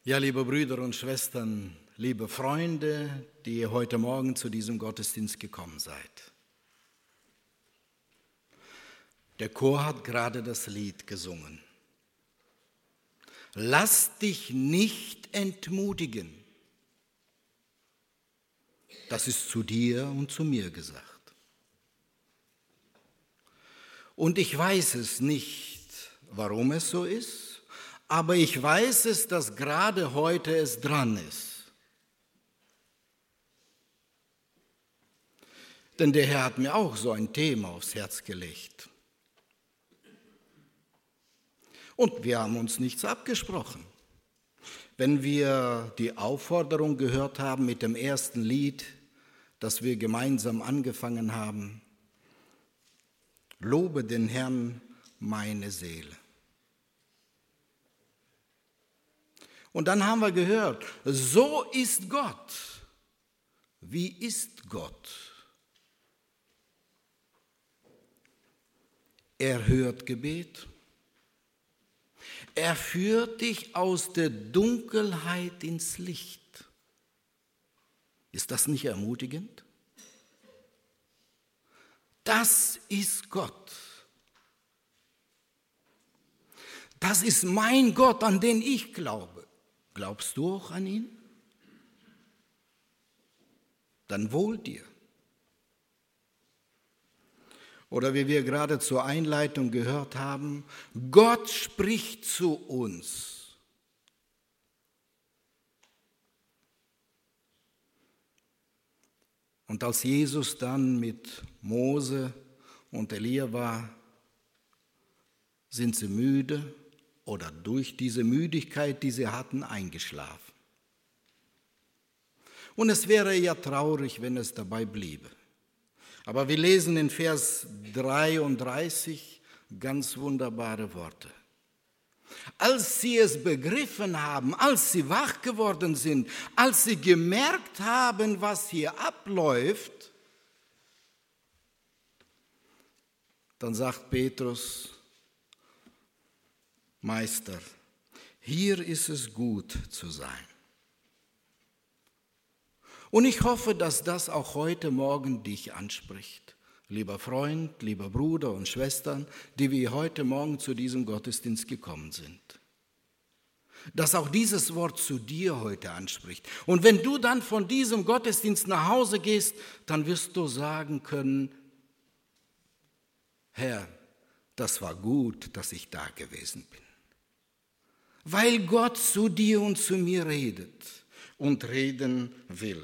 Ja, liebe Brüder und Schwestern, liebe Freunde, die ihr heute Morgen zu diesem Gottesdienst gekommen seid. Der Chor hat gerade das Lied gesungen. Lass dich nicht entmutigen. Das ist zu dir und zu mir gesagt. Und ich weiß es nicht, warum es so ist. Aber ich weiß es, dass gerade heute es dran ist. Denn der Herr hat mir auch so ein Thema aufs Herz gelegt. Und wir haben uns nichts abgesprochen. Wenn wir die Aufforderung gehört haben mit dem ersten Lied, das wir gemeinsam angefangen haben, lobe den Herrn, meine Seele. Und dann haben wir gehört, so ist Gott. Wie ist Gott? Er hört Gebet. Er führt dich aus der Dunkelheit ins Licht. Ist das nicht ermutigend? Das ist Gott. Das ist mein Gott, an den ich glaube. Glaubst du auch an ihn? Dann wohl dir. Oder wie wir gerade zur Einleitung gehört haben, Gott spricht zu uns. Und als Jesus dann mit Mose und Elia war, sind sie müde oder durch diese Müdigkeit, die sie hatten, eingeschlafen. Und es wäre ja traurig, wenn es dabei bliebe. Aber wir lesen in Vers 33 ganz wunderbare Worte. Als sie es begriffen haben, als sie wach geworden sind, als sie gemerkt haben, was hier abläuft, dann sagt Petrus: Meister, hier ist es gut zu sein. Und ich hoffe, dass das auch heute Morgen dich anspricht, lieber Freund, lieber Bruder und Schwestern, die wir heute Morgen zu diesem Gottesdienst gekommen sind. Dass auch dieses Wort zu dir heute anspricht. Und wenn du dann von diesem Gottesdienst nach Hause gehst, dann wirst du sagen können: Herr, das war gut, dass ich da gewesen bin. Weil Gott zu dir und zu mir redet und reden will.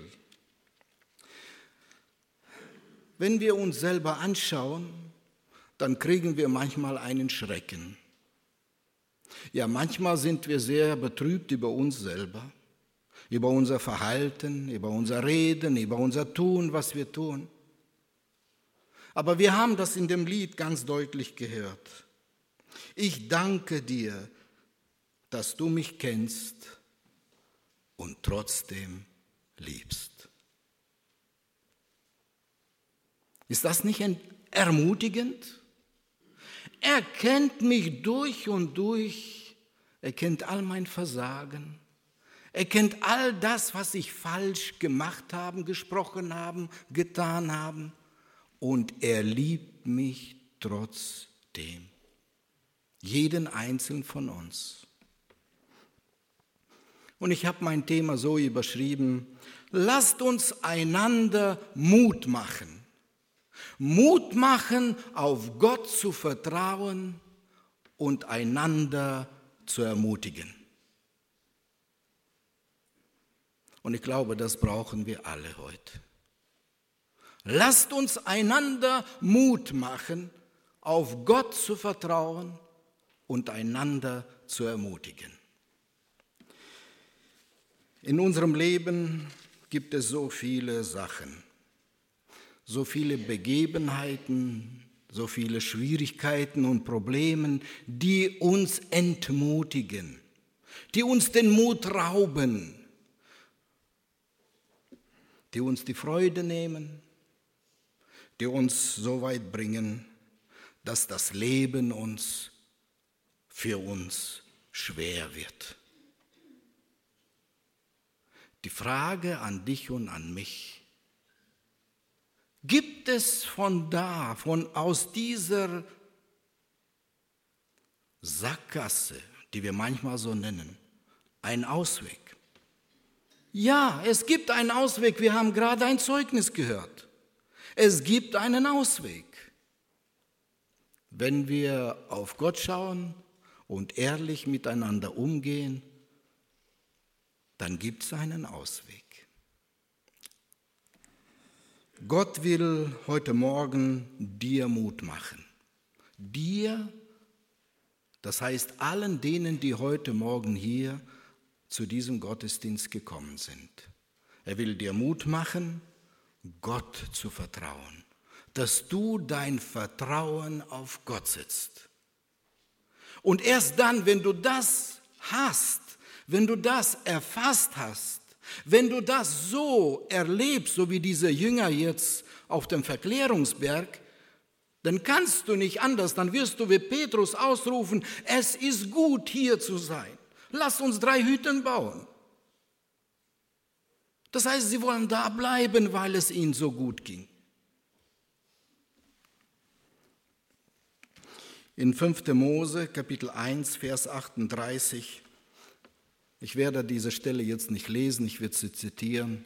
Wenn wir uns selber anschauen, dann kriegen wir manchmal einen Schrecken. Ja, manchmal sind wir sehr betrübt über uns selber, über unser Verhalten, über unser Reden, über unser Tun, was wir tun. Aber wir haben das in dem Lied ganz deutlich gehört. Ich danke dir, dass du mich kennst und trotzdem liebst. Ist das nicht ermutigend? Er kennt mich durch und durch, er kennt all mein Versagen, er kennt all das, was ich falsch gemacht habe, gesprochen habe, getan habe, und er liebt mich trotzdem, jeden einzelnen von uns. Und ich habe mein Thema so überschrieben: Lasst uns einander Mut machen. Mut machen, auf Gott zu vertrauen und einander zu ermutigen. Und ich glaube, das brauchen wir alle heute. Lasst uns einander Mut machen, auf Gott zu vertrauen und einander zu ermutigen. In unserem Leben gibt es so viele Sachen, so viele Begebenheiten, so viele Schwierigkeiten und Probleme, die uns entmutigen, die uns den Mut rauben, die uns die Freude nehmen, die uns so weit bringen, dass das Leben für uns schwer wird. Die Frage an dich und an mich: Gibt es aus dieser Sackgasse, die wir manchmal so nennen, einen Ausweg? Ja, es gibt einen Ausweg. Wir haben gerade ein Zeugnis gehört. Es gibt einen Ausweg. Wenn wir auf Gott schauen und ehrlich miteinander umgehen, dann gibt es einen Ausweg. Gott will heute Morgen dir Mut machen. Dir, das heißt allen denen, die heute Morgen hier zu diesem Gottesdienst gekommen sind. Er will dir Mut machen, Gott zu vertrauen, dass du dein Vertrauen auf Gott setzt. Und erst dann, wenn du das hast, wenn du das erfasst hast, wenn du das so erlebst, so wie diese Jünger jetzt auf dem Verklärungsberg, dann kannst du nicht anders, dann wirst du wie Petrus ausrufen: Es ist gut, hier zu sein. Lass uns 3 Hütten bauen. Das heißt, sie wollen da bleiben, weil es ihnen so gut ging. In 5. Mose, Kapitel 1, Vers 38, ich werde diese Stelle jetzt nicht lesen, ich werde sie zitieren.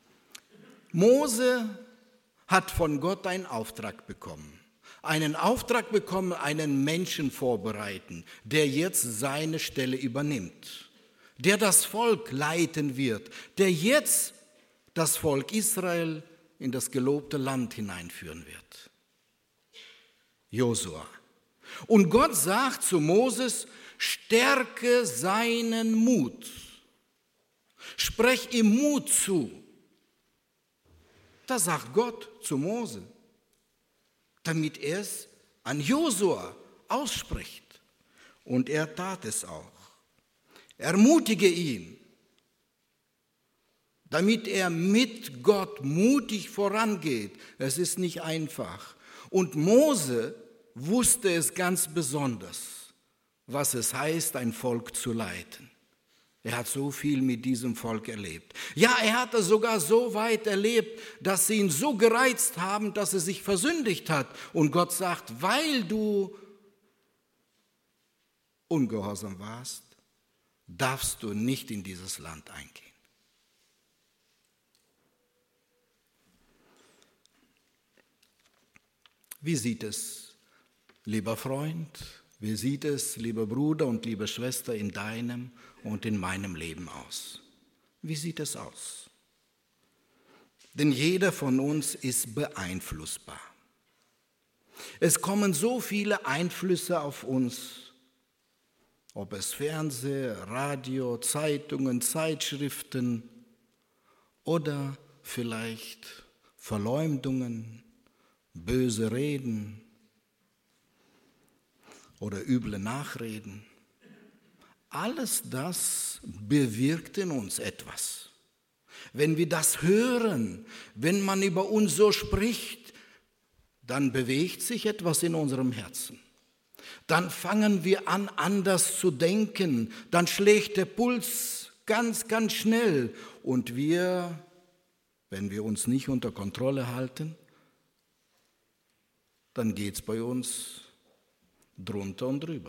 Mose hat von Gott einen Auftrag bekommen. Einen Menschen vorbereiten, der jetzt seine Stelle übernimmt, der das Volk leiten wird, der jetzt das Volk Israel in das gelobte Land hineinführen wird. Josua. Und Gott sagt zu Moses: Stärke seinen Mut. Sprech ihm Mut zu. Das sagt Gott zu Mose, damit er es an Josua ausspricht. Und er tat es auch. Ermutige ihn, damit er mit Gott mutig vorangeht. Es ist nicht einfach. Und Mose wusste es ganz besonders, was es heißt, ein Volk zu leiten. Er hat so viel mit diesem Volk erlebt. Ja, er hat es sogar so weit erlebt, dass sie ihn so gereizt haben, dass er sich versündigt hat. Und Gott sagt: Weil du ungehorsam warst, darfst du nicht in dieses Land eingehen. Wie sieht es, lieber Freund, wie sieht es, lieber Bruder und liebe Schwester, in deinem und in meinem Leben aus? Wie sieht es aus? Denn jeder von uns ist beeinflussbar. Es kommen so viele Einflüsse auf uns, ob es Fernsehen, Radio, Zeitungen, Zeitschriften oder vielleicht Verleumdungen, böse Reden oder üble Nachreden. Alles das bewirkt in uns etwas. Wenn wir das hören, wenn man über uns so spricht, dann bewegt sich etwas in unserem Herzen. Dann fangen wir an, anders zu denken. Dann schlägt der Puls ganz, ganz schnell. Und wir, wenn wir uns nicht unter Kontrolle halten, dann geht es bei uns drunter und drüber.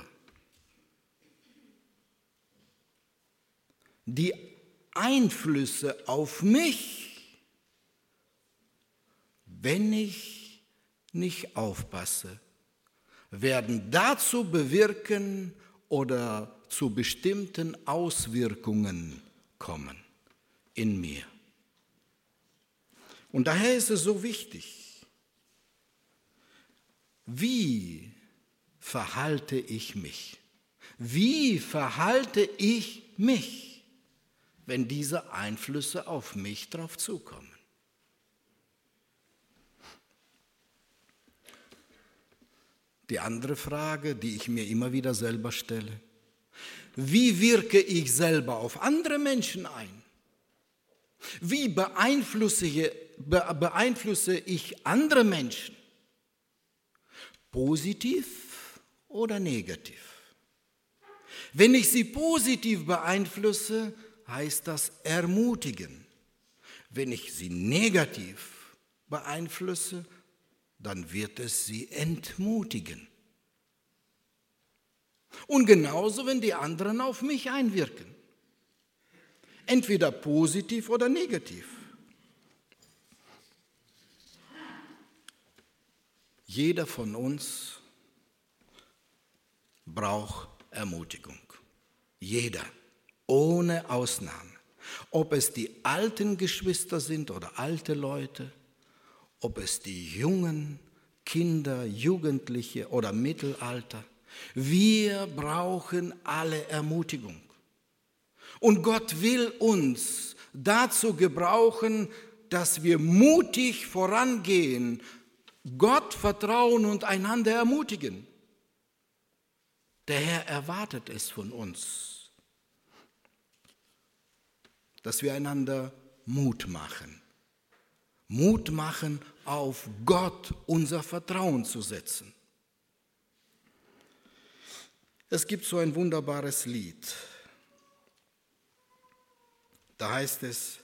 Die Einflüsse auf mich, wenn ich nicht aufpasse, werden dazu bewirken oder zu bestimmten Auswirkungen kommen in mir. Und daher ist es so wichtig, wie verhalte ich mich? Wie verhalte ich mich, wenn diese Einflüsse auf mich drauf zukommen? Die andere Frage, die ich mir immer wieder selber stelle: Wie wirke ich selber auf andere Menschen ein? Wie beeinflusse ich andere Menschen? Positiv oder negativ? Wenn ich sie positiv beeinflusse, heißt das ermutigen. Wenn ich sie negativ beeinflusse, dann wird es sie entmutigen. Und genauso, wenn die anderen auf mich einwirken. Entweder positiv oder negativ. Jeder von uns braucht Ermutigung. Jeder, ohne Ausnahme. Ob es die alten Geschwister sind oder alte Leute, ob es die jungen Kinder, Jugendliche oder Mittelalter. Wir brauchen alle Ermutigung. Und Gott will uns dazu gebrauchen, dass wir mutig vorangehen, Gott vertrauen und einander ermutigen. Der Herr erwartet es von uns, dass wir einander Mut machen. Mut machen, auf Gott unser Vertrauen zu setzen. Es gibt so ein wunderbares Lied. Da heißt es,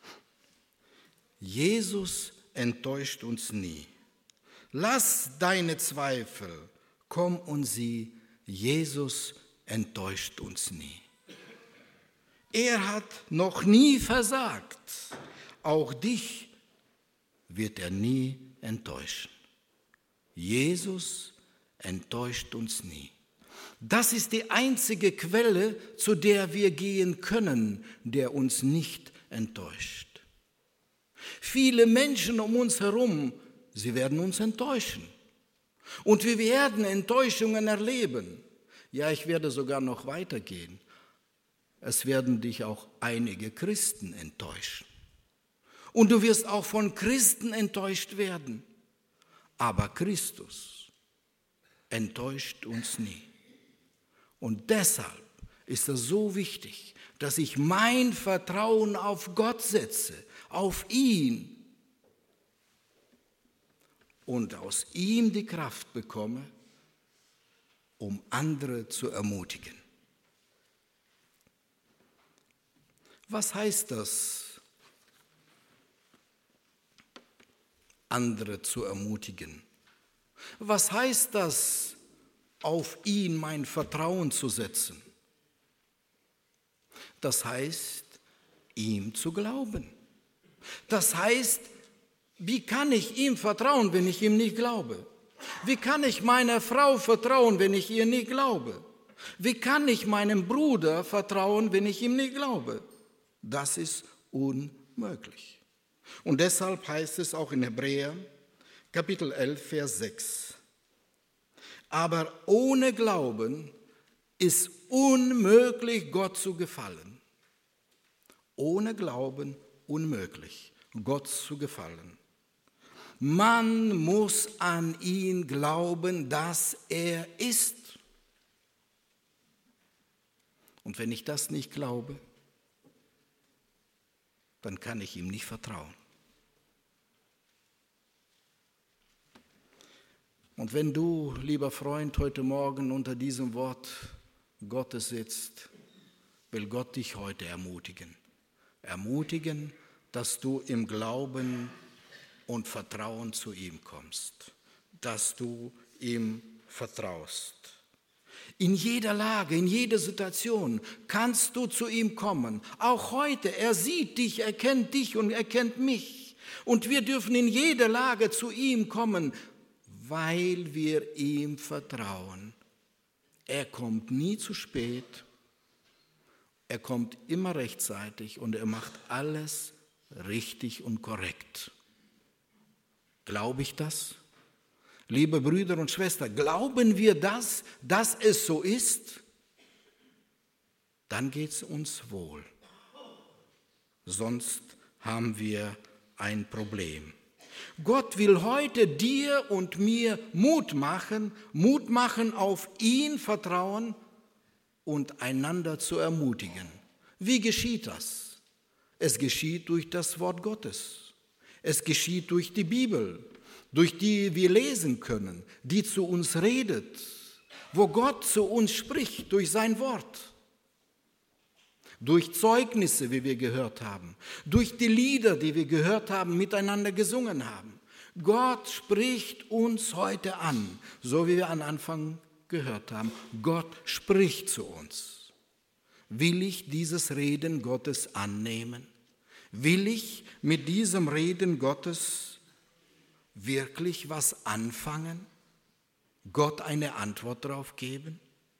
Jesus enttäuscht uns nie. Lass deine Zweifel, komm und sieh, Jesus enttäuscht uns nie. Er hat noch nie versagt, auch dich wird er nie enttäuschen. Jesus enttäuscht uns nie. Das ist die einzige Quelle, zu der wir gehen können, der uns nicht enttäuscht. Viele Menschen um uns herum, sie werden uns enttäuschen. Und wir werden Enttäuschungen erleben. Ja, ich werde sogar noch weitergehen. Es werden dich auch einige Christen enttäuschen. Und du wirst auch von Christen enttäuscht werden. Aber Christus enttäuscht uns nie. Und deshalb ist es so wichtig, dass ich mein Vertrauen auf Gott setze, auf ihn und aus ihm die Kraft bekomme, um andere zu ermutigen. Was heißt das, andere zu ermutigen? Was heißt das, auf ihn mein Vertrauen zu setzen? Das heißt, ihm zu glauben. Das heißt, wie kann ich ihm vertrauen, wenn ich ihm nicht glaube? Wie kann ich meiner Frau vertrauen, wenn ich ihr nicht glaube? Wie kann ich meinem Bruder vertrauen, wenn ich ihm nicht glaube? Das ist unmöglich. Und deshalb heißt es auch in Hebräer, Kapitel 11, Vers 6. Aber ohne Glauben ist unmöglich, Gott zu gefallen. Ohne Glauben unmöglich, Gott zu gefallen. Man muss an ihn glauben, dass er ist. Und wenn ich das nicht glaube, dann kann ich ihm nicht vertrauen. Und wenn du, lieber Freund, heute Morgen unter diesem Wort Gottes sitzt, will Gott dich heute ermutigen. Ermutigen, dass du im Glauben und Vertrauen zu ihm kommst, dass du ihm vertraust. In jeder Lage, in jeder Situation kannst du zu ihm kommen. Auch heute, er sieht dich, er kennt dich und er kennt mich. Und wir dürfen in jeder Lage zu ihm kommen, weil wir ihm vertrauen. Er kommt nie zu spät, er kommt immer rechtzeitig und er macht alles richtig und korrekt. Glaube ich das? Liebe Brüder und Schwestern, glauben wir das, dass es so ist? Dann geht es uns wohl. Sonst haben wir ein Problem. Gott will heute dir und mir Mut machen auf ihn vertrauen und einander zu ermutigen. Wie geschieht das? Es geschieht durch das Wort Gottes. Es geschieht durch die Bibel, durch die wir lesen können, die zu uns redet, wo Gott zu uns spricht durch sein Wort. durch Zeugnisse, wie wir gehört haben, durch die Lieder, die wir gehört haben, miteinander gesungen haben. Gott spricht uns heute an, so wie wir am Anfang gehört haben. Gott spricht zu uns. Will ich dieses Reden Gottes annehmen? Will ich mit diesem Reden Gottes wirklich was anfangen? Gott eine Antwort darauf geben?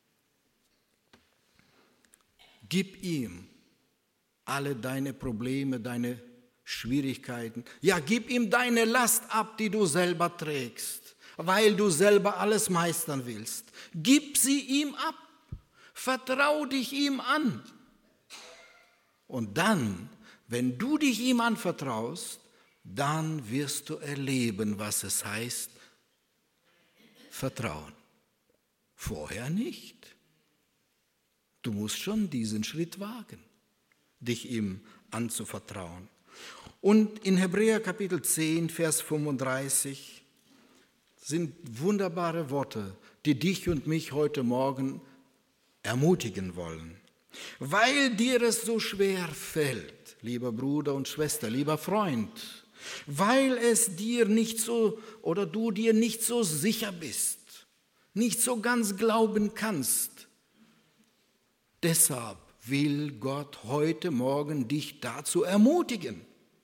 Gib ihm alle deine Probleme, deine Schwierigkeiten. Ja, gib ihm deine Last ab, die du selber trägst, weil du selber alles meistern willst. Gib sie ihm ab. Vertrau dich ihm an. Und dann, wenn du dich ihm anvertraust, dann wirst du erleben, was es heißt, Vertrauen. Vorher nicht. Du musst schon diesen Schritt wagen, dich ihm anzuvertrauen. Und in Hebräer Kapitel 10, Vers 35 sind wunderbare Worte, die dich und mich heute Morgen ermutigen wollen. Weil dir es so schwer fällt, lieber Bruder und Schwester, lieber Freund, weil es dir nicht so oder du dir nicht so sicher bist, nicht so ganz glauben kannst, deshalb will Gott heute Morgen dich dazu ermutigen.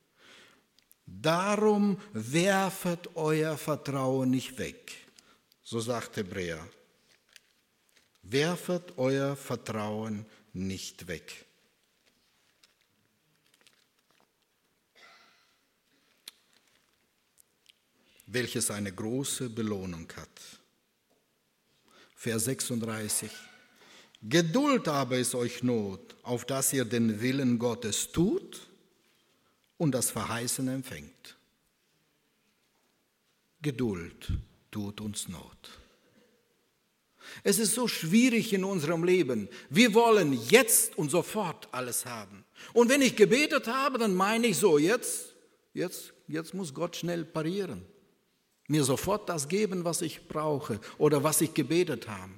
Darum werfet euer Vertrauen nicht weg, so sagt Hebräer. Werfet euer Vertrauen nicht weg. Welches eine große Belohnung hat. Vers 36. Geduld aber ist euch Not, auf dass ihr den Willen Gottes tut und das Verheißene empfängt. Geduld tut uns Not. Es ist so schwierig in unserem Leben. Wir wollen jetzt und sofort alles haben. Und wenn ich gebetet habe, dann meine ich so, jetzt muss Gott schnell parieren. Mir sofort das geben, was ich brauche oder was ich gebetet habe.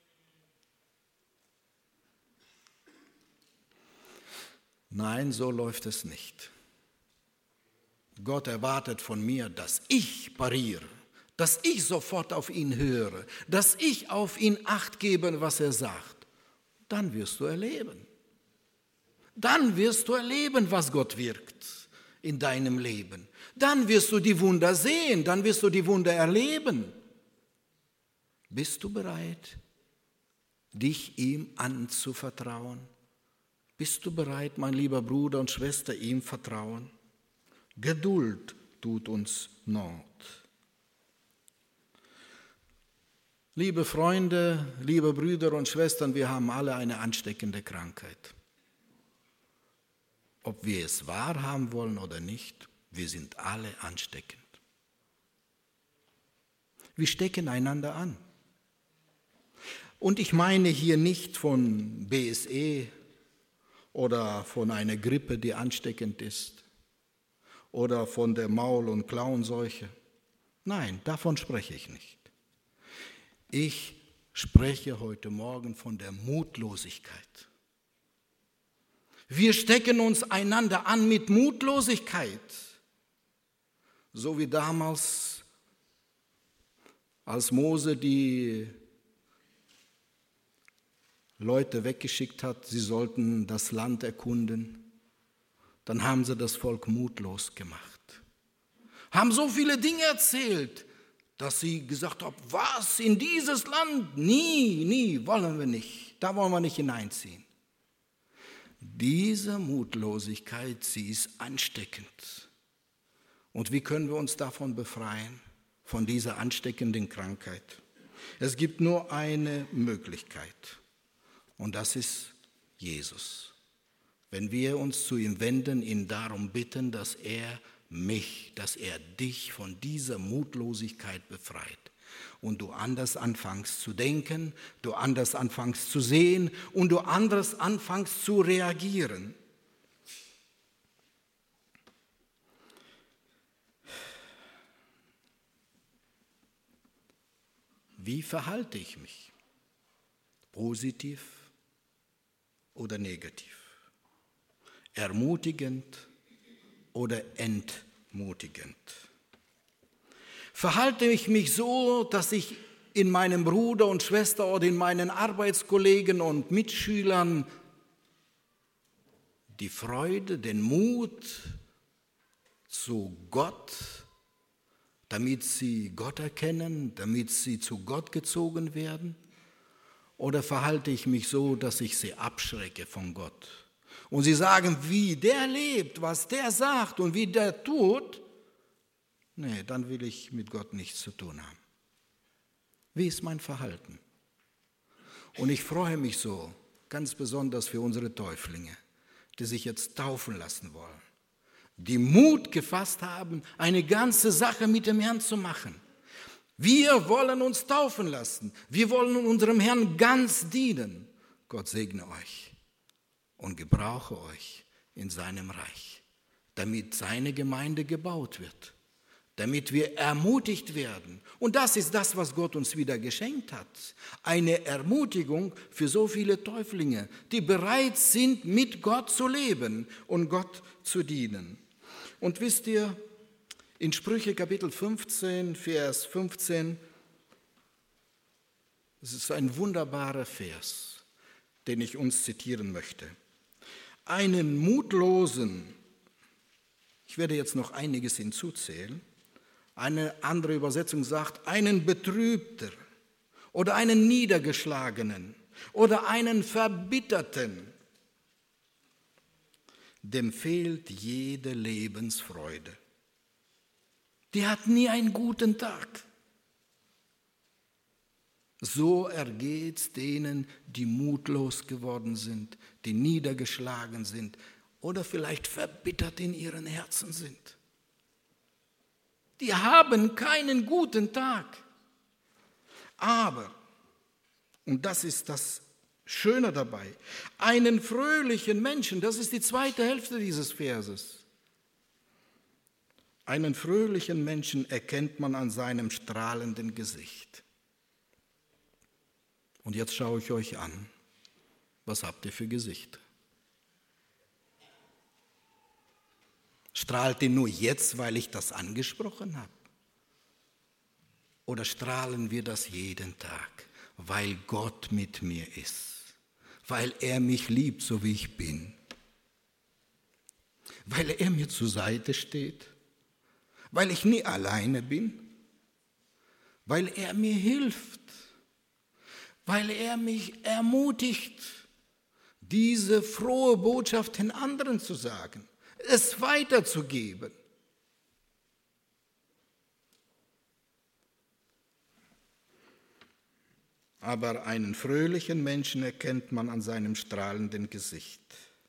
Nein, so läuft es nicht. Gott erwartet von mir, dass ich pariere, dass ich sofort auf ihn höre, dass ich auf ihn Acht gebe, was er sagt. Dann wirst du erleben. Dann wirst du erleben, was Gott wirkt in deinem Leben. Dann wirst du die Wunder sehen, dann wirst du die Wunder erleben. Bist du bereit, dich ihm anzuvertrauen? Bist du bereit, mein lieber Bruder und Schwester, ihm vertrauen? Geduld tut uns Not. Liebe Freunde, liebe Brüder und Schwestern, wir haben alle eine ansteckende Krankheit. Ob wir es wahrhaben wollen oder nicht, wir sind alle ansteckend. Wir stecken einander an. Und ich meine hier nicht von BSE oder von einer Grippe, die ansteckend ist, oder von der Maul- und Klauenseuche. Nein, davon spreche ich nicht. Ich spreche heute Morgen von der Mutlosigkeit. Wir stecken uns einander an mit Mutlosigkeit, so wie damals, als Mose die Leute weggeschickt hat, sie sollten das Land erkunden. Dann haben sie das Volk mutlos gemacht. Haben so viele Dinge erzählt, dass sie gesagt haben, was, in dieses Land? Nie wollen wir nicht. Da wollen wir nicht hineinziehen. Diese Mutlosigkeit, sie ist ansteckend. Und wie können wir uns davon befreien, von dieser ansteckenden Krankheit? Es gibt nur eine Möglichkeit. Und das ist Jesus. Wenn wir uns zu ihm wenden, ihn darum bitten, dass er dich von dieser Mutlosigkeit befreit. Und du anders anfängst zu denken, du anders anfängst zu sehen und du anders anfängst zu reagieren. Wie verhalte ich mich? Positiv oder negativ? ermutigend oder entmutigend? Verhalte ich mich so, dass ich in meinem Bruder und Schwester oder in meinen Arbeitskollegen und Mitschülern die Freude, den Mut zu Gott, damit sie Gott erkennen, damit sie zu Gott gezogen werden? Oder verhalte ich mich so, dass ich sie abschrecke von Gott? Und sie sagen, wie der lebt, was der sagt und wie der tut, nee, dann will ich mit Gott nichts zu tun haben. Wie ist mein Verhalten? Und ich freue mich so, ganz besonders für unsere Täuflinge, die sich jetzt taufen lassen wollen, die Mut gefasst haben, eine ganze Sache mit dem Herrn zu machen. Wir wollen uns taufen lassen. Wir wollen unserem Herrn ganz dienen. Gott segne euch und gebrauche euch in seinem Reich, damit seine Gemeinde gebaut wird, damit wir ermutigt werden. Und das ist das, was Gott uns wieder geschenkt hat. Eine Ermutigung für so viele Täuflinge, die bereit sind, mit Gott zu leben und Gott zu dienen. Und wisst ihr, in Sprüche Kapitel 15, Vers 15, es ist ein wunderbarer Vers, den ich uns zitieren möchte. Einen Mutlosen, ich werde jetzt noch einiges hinzuzählen, eine andere Übersetzung sagt, einen Betrübter oder einen Niedergeschlagenen oder einen Verbitterten, dem fehlt jede Lebensfreude. Die hat nie einen guten Tag. So ergeht's denen, die mutlos geworden sind, die niedergeschlagen sind oder vielleicht verbittert in ihren Herzen sind. Die haben keinen guten Tag. Aber, und das ist das Schöne dabei, einen fröhlichen Menschen, das ist die zweite Hälfte dieses Verses, einen fröhlichen Menschen erkennt man an seinem strahlenden Gesicht. Und jetzt schaue ich euch an, was habt ihr für Gesichter? Strahlt ihr nur jetzt, weil ich das angesprochen habe? Oder strahlen wir das jeden Tag, weil Gott mit mir ist, weil er mich liebt, so wie ich bin, weil er mir zur Seite steht, weil ich nie alleine bin, weil er mir hilft, weil er mich ermutigt, diese frohe Botschaft den anderen zu sagen, es weiterzugeben. Aber einen fröhlichen Menschen erkennt man an seinem strahlenden Gesicht.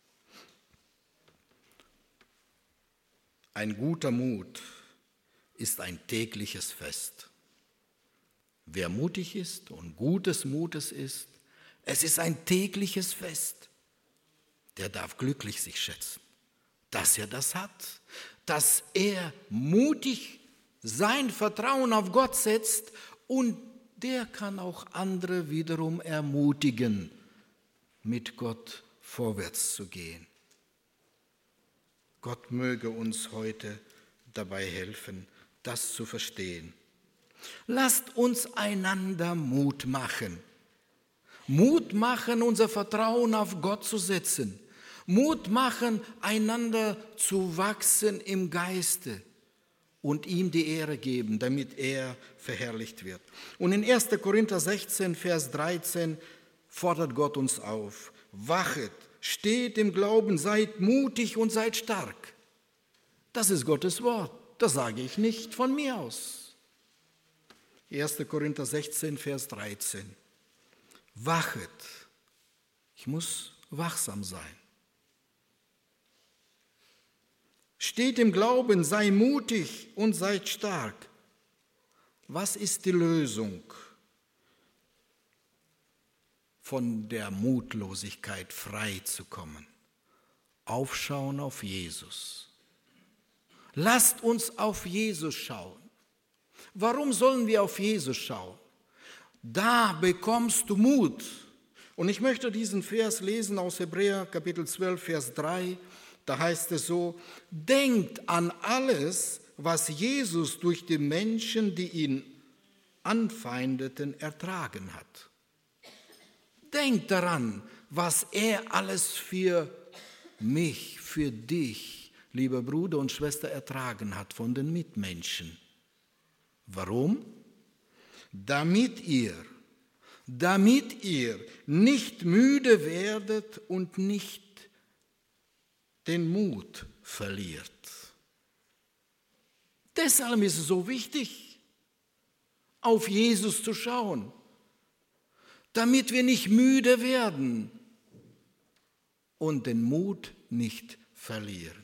Ein guter Mut ist ein tägliches Fest. Wer mutig ist und gutes Mutes ist, es ist ein tägliches Fest. Der darf glücklich sich schätzen, dass er das hat, dass er mutig sein Vertrauen auf Gott setzt und der kann auch andere wiederum ermutigen, mit Gott vorwärts zu gehen. Gott möge uns heute dabei helfen, das zu verstehen. Lasst uns einander Mut machen. Mut machen, unser Vertrauen auf Gott zu setzen. Mut machen, einander zu wachsen im Geiste und ihm die Ehre geben, damit er verherrlicht wird. Und in 1. Korinther 16, Vers 13 fordert Gott uns auf. Wachet, steht im Glauben, seid mutig und seid stark. Das ist Gottes Wort. Das sage ich nicht von mir aus. 1. Korinther 16, Vers 13. Wachet. Ich muss wachsam sein. Steht im Glauben, sei mutig und seid stark. Was ist die Lösung von der Mutlosigkeit frei zu kommen? Aufschauen auf Jesus. Lasst uns auf Jesus schauen. Warum sollen wir auf Jesus schauen? Da bekommst du Mut. Und ich möchte diesen Vers lesen aus Hebräer Kapitel 12, Vers 3. Da heißt es so: Denkt an alles, was Jesus durch die Menschen, die ihn anfeindeten, ertragen hat. Denkt daran, was er alles für mich, für dich, lieber Bruder und Schwester, ertragen hat von den Mitmenschen. Warum? Damit ihr nicht müde werdet und nicht den Mut verliert. Deshalb ist es so wichtig, auf Jesus zu schauen, damit wir nicht müde werden und den Mut nicht verlieren.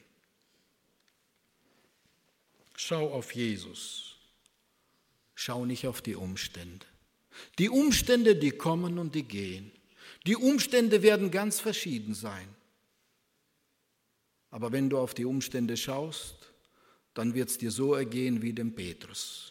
Schau auf Jesus. Schau nicht auf die Umstände. Die Umstände, die kommen und die gehen. Die Umstände werden ganz verschieden sein. Aber wenn du auf die Umstände schaust, dann wird es dir so ergehen wie dem Petrus.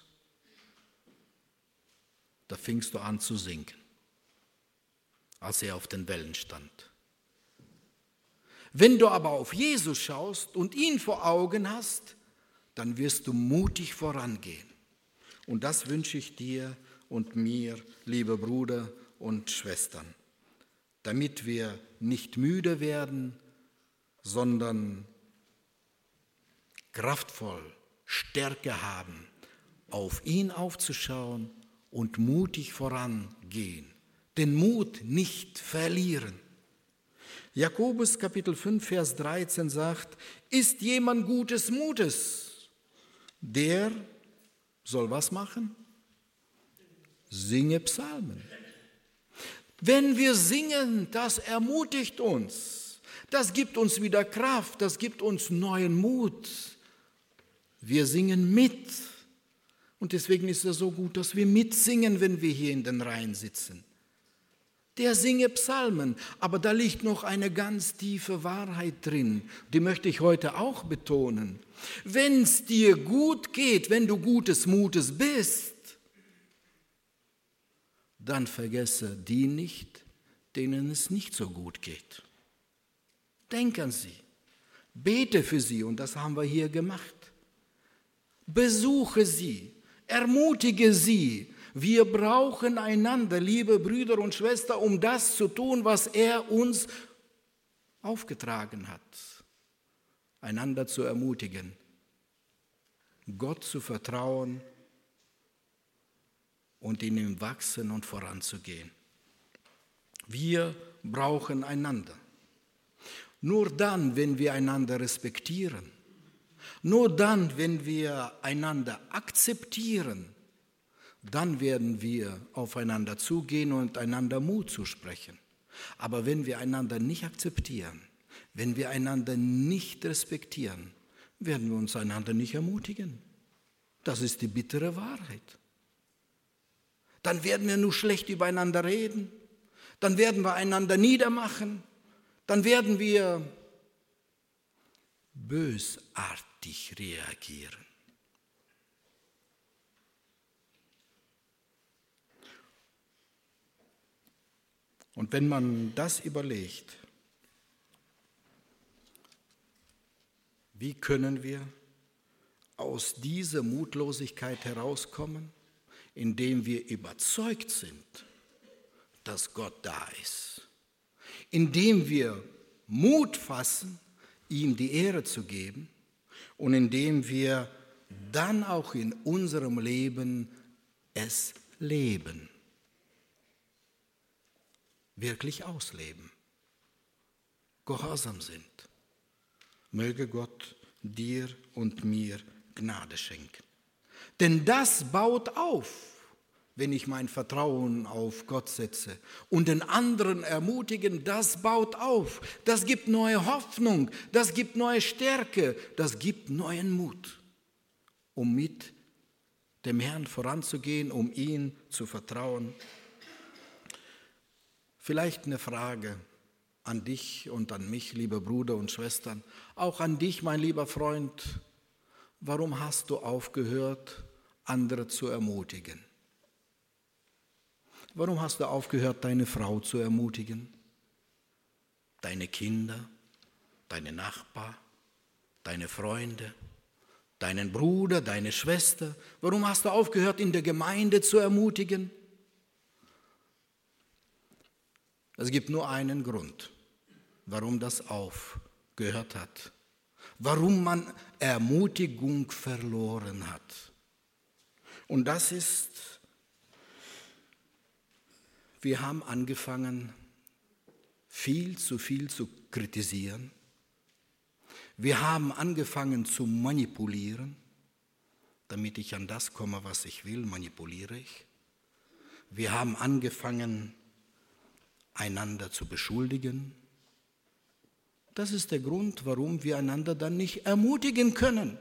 Da fingst du an zu sinken, als er auf den Wellen stand. Wenn du aber auf Jesus schaust und ihn vor Augen hast, dann wirst du mutig vorangehen. Und das wünsche ich dir und mir, liebe Brüder und Schwestern, damit wir nicht müde werden, sondern kraftvoll Stärke haben, auf ihn aufzuschauen und mutig vorangehen. Den Mut nicht verlieren. Jakobus Kapitel 5, Vers 13 sagt: Ist jemand gutes Mutes, der soll was machen? Singe Psalmen. Wenn wir singen, das ermutigt uns. Das gibt uns wieder Kraft, das gibt uns neuen Mut. Wir singen mit. Und deswegen ist es so gut, dass wir mitsingen, wenn wir hier in den Reihen sitzen. Der singe Psalmen, aber da liegt noch eine ganz tiefe Wahrheit drin, die möchte ich heute auch betonen. Wenn es dir gut geht, wenn du gutes Mutes bist, dann vergesse die nicht, denen es nicht so gut geht. Denk an sie, bete für sie, und das haben wir hier gemacht. Besuche sie, ermutige sie. Wir brauchen einander, liebe Brüder und Schwestern, um das zu tun, was er uns aufgetragen hat. Einander zu ermutigen, Gott zu vertrauen und in ihm wachsen und voranzugehen. Wir brauchen einander. Nur dann, wenn wir einander respektieren, nur dann, wenn wir einander akzeptieren, dann werden wir aufeinander zugehen und einander Mut zusprechen. Aber wenn wir einander nicht akzeptieren, wenn wir einander nicht respektieren, werden wir uns einander nicht ermutigen. Das ist die bittere Wahrheit. Dann werden wir nur schlecht übereinander reden, dann werden wir einander niedermachen, dann werden wir bösartig reagieren. Und wenn man das überlegt, wie können wir aus dieser Mutlosigkeit herauskommen, indem wir überzeugt sind, dass Gott da ist, indem wir Mut fassen, ihm die Ehre zu geben und indem wir dann auch in unserem Leben es leben. Wirklich ausleben, gehorsam sind. Möge Gott dir und mir Gnade schenken. Denn das baut auf, wenn ich mein Vertrauen auf Gott setze und den anderen ermutigen, das baut auf. Das gibt neue Hoffnung, das gibt neue Stärke, das gibt neuen Mut, um mit dem Herrn voranzugehen, um ihm zu vertrauen. Vielleicht eine Frage an dich und an mich, liebe Brüder und Schwestern, auch an dich, mein lieber Freund. Warum hast du aufgehört, andere zu ermutigen? Warum hast du aufgehört, deine Frau zu ermutigen? Deine Kinder, deine Nachbarn, deine Freunde, deinen Bruder, deine Schwester? Warum hast du aufgehört, in der Gemeinde zu ermutigen? Es gibt nur einen Grund, warum das aufgehört hat. Warum man Ermutigung verloren hat. Und das ist, wir haben angefangen, viel zu kritisieren. Wir haben angefangen zu manipulieren. Damit ich an das komme, was ich will, manipuliere ich. Wir haben angefangen, einander zu beschuldigen. Das ist der Grund, warum wir einander dann nicht ermutigen können.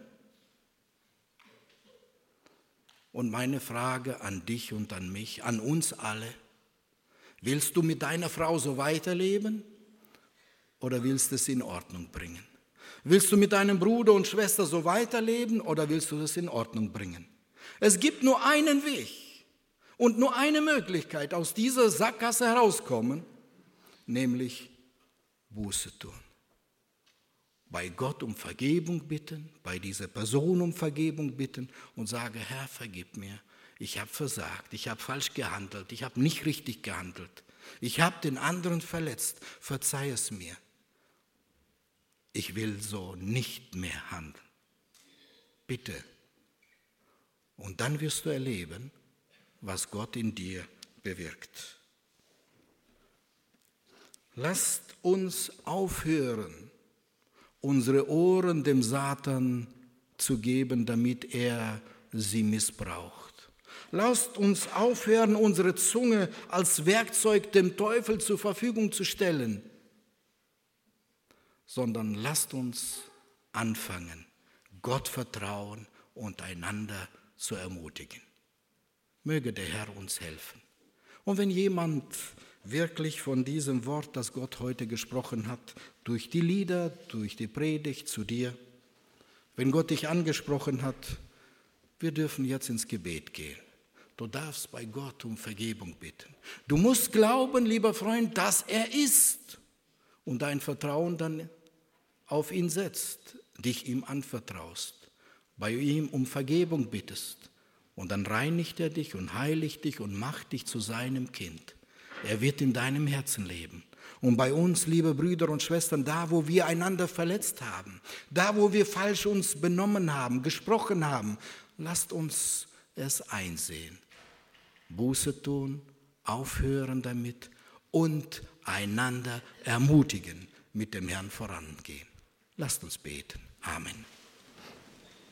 Und meine Frage an dich und an mich, an uns alle: Willst du mit deiner Frau so weiterleben oder willst du es in Ordnung bringen? Willst du mit deinem Bruder und Schwester so weiterleben oder willst du das in Ordnung bringen? Es gibt nur einen Weg und nur eine Möglichkeit, aus dieser Sackgasse herauskommen, nämlich Buße tun. Bei Gott um Vergebung bitten, bei dieser Person um Vergebung bitten und sage: Herr, vergib mir. Ich habe versagt, ich habe falsch gehandelt, ich habe nicht richtig gehandelt. Ich habe den anderen verletzt, verzeih es mir. Ich will so nicht mehr handeln. Bitte. Und dann wirst du erleben, was Gott in dir bewirkt. Lasst uns aufhören, unsere Ohren dem Satan zu geben, damit er sie missbraucht. Lasst uns aufhören, unsere Zunge als Werkzeug dem Teufel zur Verfügung zu stellen, sondern lasst uns anfangen, Gott vertrauen und einander zu ermutigen. Möge der Herr uns helfen. Und wenn jemand wirklich von diesem Wort, das Gott heute gesprochen hat, durch die Lieder, durch die Predigt zu dir, wenn Gott dich angesprochen hat, wir dürfen jetzt ins Gebet gehen. Du darfst bei Gott um Vergebung bitten. Du musst glauben, lieber Freund, dass er ist und dein Vertrauen dann auf ihn setzt, dich ihm anvertraust, bei ihm um Vergebung bittest und dann reinigt er dich und heiligt dich und macht dich zu seinem Kind. Er wird in deinem Herzen leben. Und bei uns, liebe Brüder und Schwestern, da, wo wir einander verletzt haben, da, wo wir falsch uns benommen haben, gesprochen haben, lasst uns es einsehen. Buße tun, aufhören damit und einander ermutigen, mit dem Herrn vorangehen. Lasst uns beten. Amen.